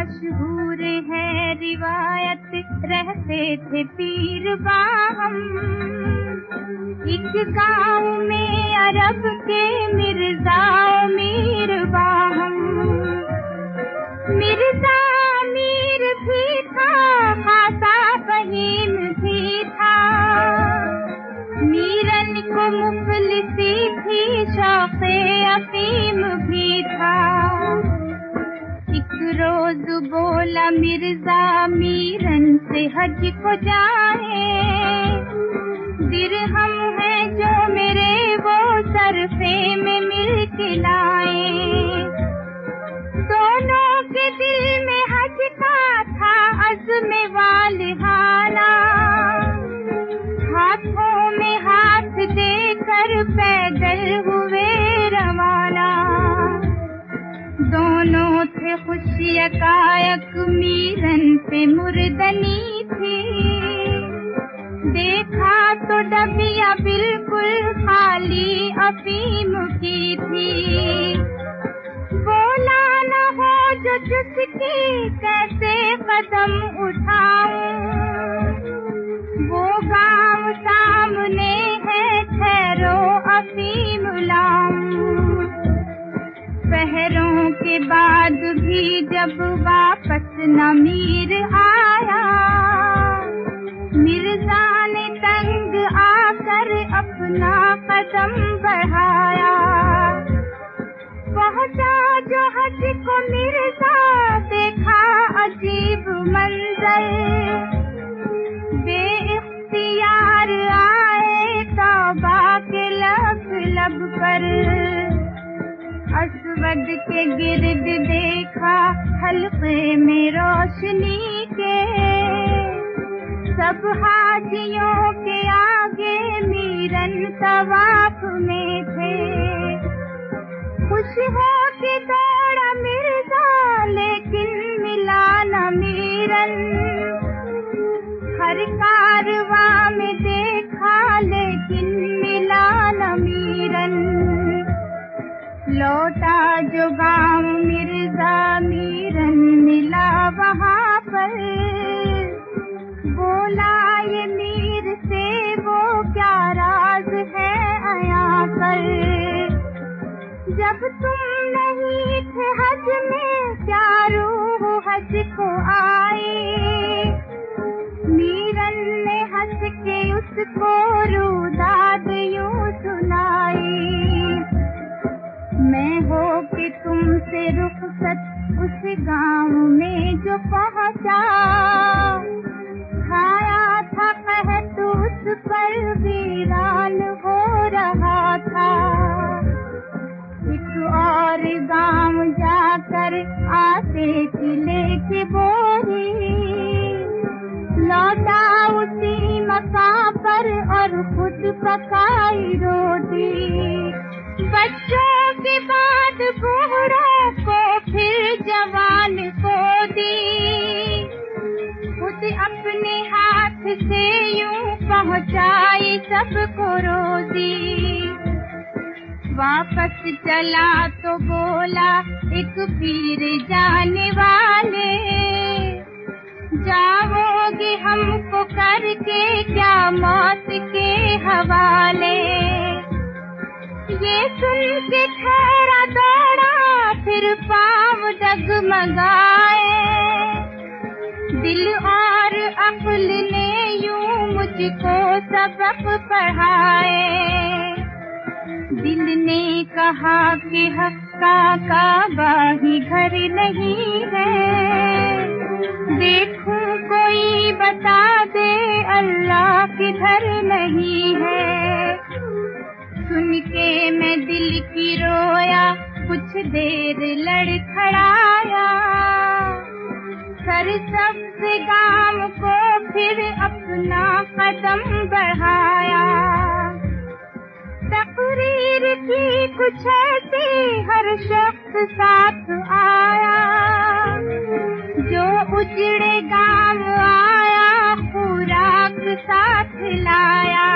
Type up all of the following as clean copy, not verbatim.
मशहूर है रिवायत, रहते थे पीर बाहम एक गांव में अरब के मिर्जा मीर बाहम। मिर्जा मीर भी था, खासा फहीम भी था, मीरन को मुफलिसी थी, शौक़े अफीम भी था। एक रोज बोला मिर्जा मीरन से हज को जाए, दिरहम है जो मेरे वो सरफे में मिल के लाए। दोनों के दिल में हज का था अज़्म वालिहाना, हाथों में हाथ देकर पैदल हुए रवाना। दोनों थे खुश यकायक, मीरन पे मुर्दनी थी, देखा तो डबिया बिल्कुल खाली अफीम की थी। बोला न हो जो चुसकी, कैसे कदम उठाऊं, वो गांव सामने है, ठहरो अफीम लाऊं। पहरों के बाद भी जब वापस न मीर आया, मिर्जा ने तंग आकर अपना कदम बढ़ाया। पहुंचा जो हज को मिर्जा, देखा अजीब मंजर, बेइख्तियार आए तौबा के लब पर। असवद के गिर्द देखा हल्के में रोशनी के, सब हाजियों के आगे मीरन तवाफ में थे। खुश हो के दौड़ा मिर्जा, लेकिन मिला न मीरन, हर कारवां में देखा लेकिन मिला न मीरन। लौटा जो गांव मिर्जा, मीरन मिला वहां पर, बोला ये मीर से वो क्या राज है आया कर। जब तुम नहीं थे हज में, क्या रूह हज को आई, मीरन ने हंस के उसको रुदाद यूं सुनाई। मैं हो के तुमसे रुखसत उस गांव में जो पहुंचा, छाया था कहत उस पर, वीरान हो रहा था। एक और गांव जाकर आटे की लेके बोरी, लौटा उसी मकां पर और खुद पकाई रोटी। बच्चों के बाद बूढ़ों को, फिर जवान को दी, खुद अपने हाथ से यूं पहुंचाई सबको रोजी। वापस चला तो बोला एक पीर जाने वाले, जाओगे हमको करके क्या मौत के हवाले। ये सुन के ठहरा दौड़ा, फिर पाँव डगमगाए, दिल और अक्ल ने यूं मुझको सबक पढ़ाए। दिल ने कहा कि हक्का काबा ही घर नहीं है, देखूं कोई बता दे अल्लाह किधर नहीं है। सुन के मैं दिल की रोया, कुछ देर लड़खड़ाया, सरसब्ज़ गांव को फिर अपना कदम बढ़ाया। तकरीर की कुछ ऐसी हर शख्स साथ आया, जो उजड़े गांव आया खुराक साथ लाया।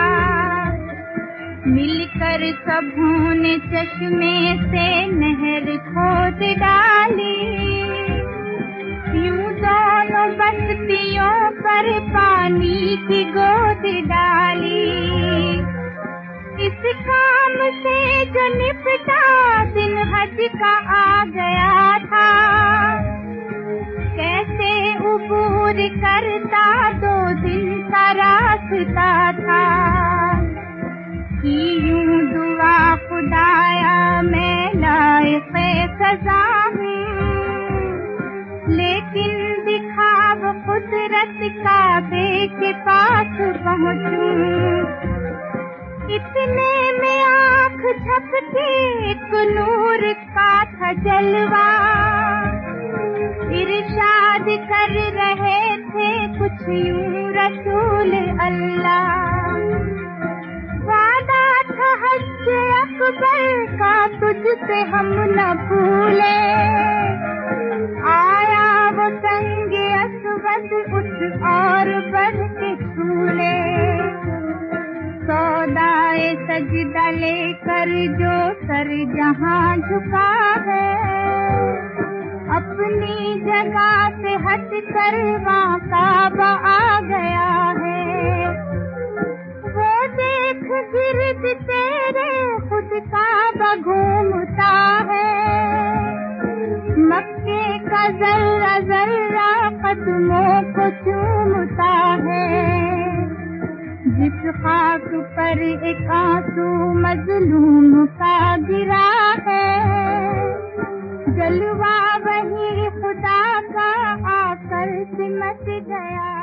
मिलकर सबों ने चश्मे से नहर खोद डाली, बस्तियों पर पानी की गोद डाली। इस काम से जो निपटा दिन हज का आ गया था, कैसे उबूर करता 2 दिन का रास्ता था। कि यूं दुआ खुदाया मैं लायक़े सज़ा हूँ, लेकिन दिखाव कुदरत काबे के पास पहुँचूं। इतने में आँख झपके एक नूर का था जलवा, इरशाद कर रहे थे कुछ यूं रसूल अल्लाह। वादा था हज अकबर का तुझसे हम न भूले, आया वो संगे असवद उठ और बढ़ के झूले। सौदाए सजदा लेकर जो सर जहां झुका है, अपनी जगह से हट कर वहाँ काबा आ गया है। वो देख गिर्द तेरे खुद काबा घूमता है, मक्के का जर्रा जर्रा कदमों को चूमता है। जिस खाक पर एक आंसू मजलूम का गिरा है, जलवा वही खुदा का आकर सिमट गया।